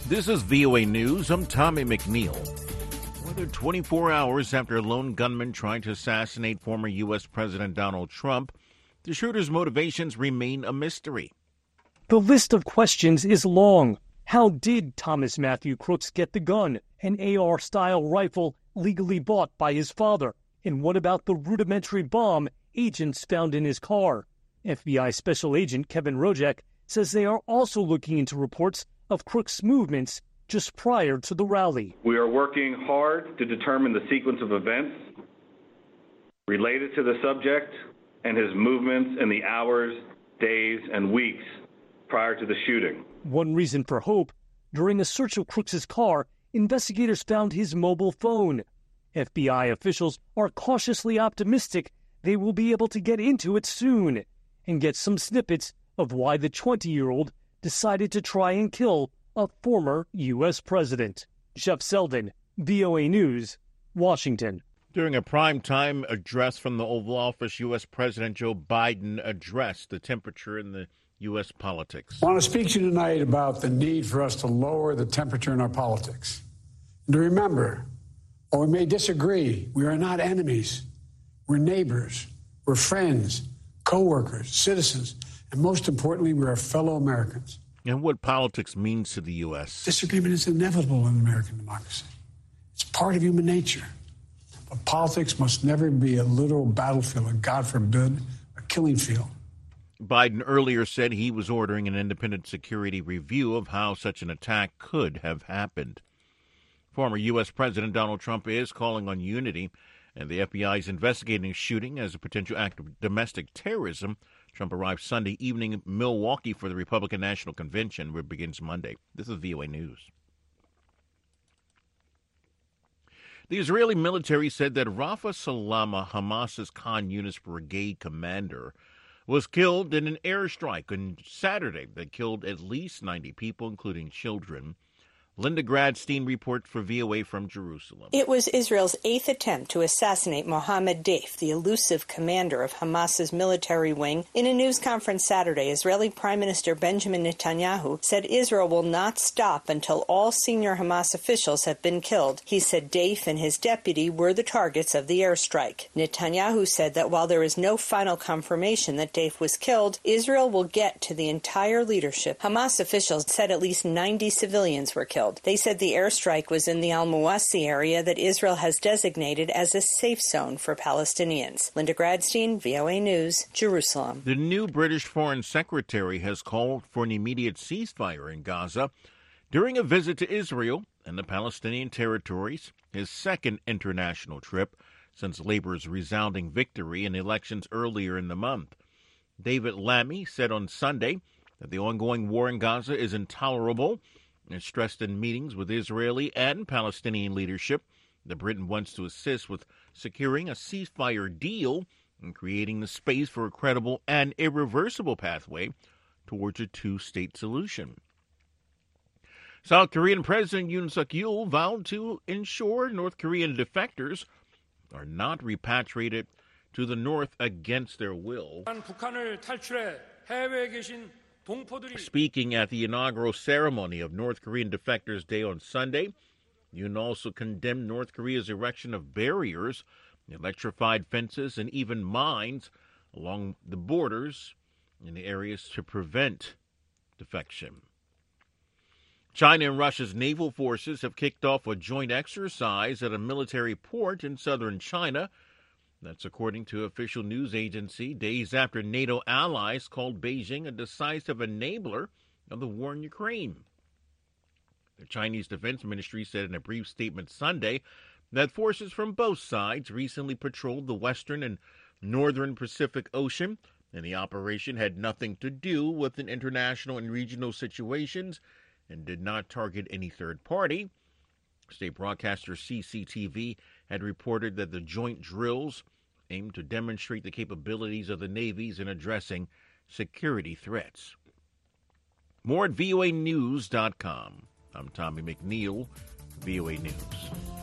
This is VOA News. I'm Tommy McNeil. Whether 24 hours after a lone gunman tried to assassinate former U.S. President Donald Trump, the shooter's motivations remain a mystery. The list of questions is long. How did Thomas Matthew Crooks get the gun, an AR-style rifle legally bought by his father? And what about the rudimentary bomb agents found in his car? FBI Special Agent Kevin Rojek says they are also looking into reports of Crooks' movements just prior to the rally. We are working hard to determine the sequence of events related to the subject and his movements in the hours, days, and weeks prior to the shooting. One reason for hope, during a search of Crooks' car, investigators found his mobile phone. FBI officials are cautiously optimistic they will be able to get into it soon and get some snippets of why the 20-year-old decided to try and kill a former U.S. president. Jeff Selden, VOA News, Washington. During a primetime address from the Oval Office, U.S. President Joe Biden addressed the temperature in the U.S. politics. I want to speak to you tonight about the need for us to lower the temperature in our politics. And to remember, while we may disagree, we are not enemies. We're neighbors. We're friends, co-workers, citizens, and most importantly, we're fellow Americans. And what politics means to the U.S. Disagreement is inevitable in American democracy. It's part of human nature. But politics must never be a literal battlefield, and God forbid, a killing field. Biden earlier said he was ordering an independent security review of how such an attack could have happened. Former U.S. President Donald Trump is calling on unity, and the FBI is investigating a shooting as a potential act of domestic terrorism. Trump arrived Sunday evening in Milwaukee for the Republican National Convention, which begins Monday. This is VOA News. The Israeli military said that Rafa Salama, Hamas's Khan Yunis brigade commander, was killed in an airstrike on Saturday that killed at least 90 people, including children. Linda Gradstein reports for VOA from Jerusalem. It was Israel's 8th attempt to assassinate Mohammed Deif, the elusive commander of Hamas's military wing. In a news conference Saturday, Israeli Prime Minister Benjamin Netanyahu said Israel will not stop until all senior Hamas officials have been killed. He said Deif and his deputy were the targets of the airstrike. Netanyahu said that while there is no final confirmation that Deif was killed, Israel will get to the entire leadership. Hamas officials said at least 90 civilians were killed. They said the airstrike was in the Al-Muwasi area that Israel has designated as a safe zone for Palestinians. Linda Gradstein, VOA News, Jerusalem. The new British Foreign Secretary has called for an immediate ceasefire in Gaza during a visit to Israel and the Palestinian territories, his second international trip since Labour's resounding victory in elections earlier in the month. David Lammy said on Sunday that the ongoing war in Gaza is intolerable and stressed in meetings with Israeli and Palestinian leadership that Britain wants to assist with securing a ceasefire deal and creating the space for a credible and irreversible pathway towards a two-state solution. South Korean President Yoon Suk-yeol vowed to ensure North Korean defectors are not repatriated to the North against their will. Speaking at the inaugural ceremony of North Korean Defectors Day on Sunday, Yoon also condemned North Korea's erection of barriers, electrified fences, and even mines along the borders in the areas to prevent defection. China and Russia's naval forces have kicked off a joint exercise at a military port in southern China. That's according to official news agency, days after NATO allies called Beijing a decisive enabler of the war in Ukraine. The Chinese Defense Ministry said in a brief statement Sunday that forces from both sides recently patrolled the western and northern Pacific Ocean, and the operation had nothing to do with an international and regional situations and did not target any third party. State broadcaster CCTV had reported that the joint drills aimed to demonstrate the capabilities of the navies in addressing security threats. More at voanews.com. I'm Tommy McNeil, VOA News.